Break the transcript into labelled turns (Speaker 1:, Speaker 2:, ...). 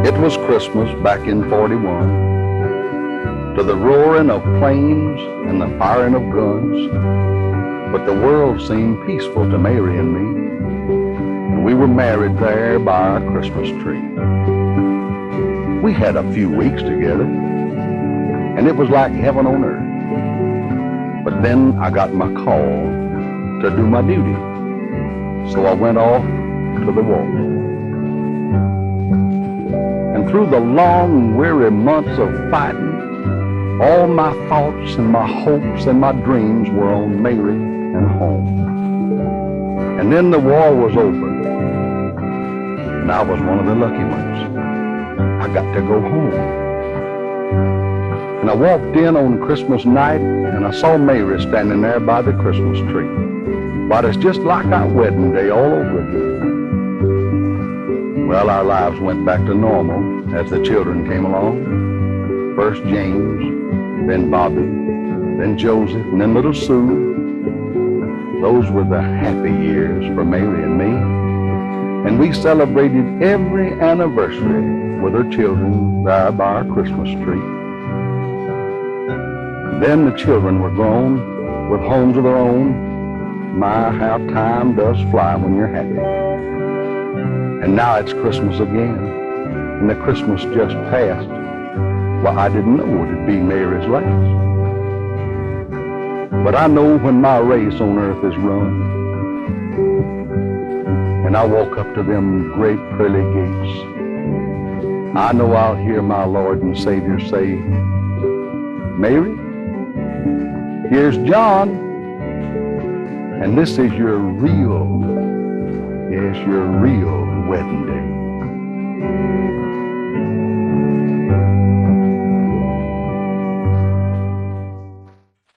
Speaker 1: It was Christmas back in 41, to the roaring of planes and the firing of guns, but the world seemed peaceful to Mary and me, and we were married there by our Christmas tree. We had a few weeks together, and it was like heaven on earth. But then I got my call to do my duty, so I went off to the war. And through the long, weary months of fighting, all my thoughts and my hopes and my dreams were on Mary and home. And then the war was over, and I was one of the lucky ones. I got to go home. And I walked in on Christmas night, and I saw Mary standing there by the Christmas tree. But it's just like our wedding day all over again. Well, our lives went back to normal as the children came along. First James, then Bobby, then Joseph, and then little Sue. Those were the happy years for Mary and me. And we celebrated every anniversary with our children there by our Christmas tree. Then the children were grown with homes of their own. My, how time does fly when you're happy. And now it's Christmas again, and the Christmas just passed. Well, I didn't know it'd be Mary's last. But I know when my race on earth is run, and I walk up to them great pearly gates, I know I'll hear my Lord and Savior say, Mary, here's John, and this is your real wedding day.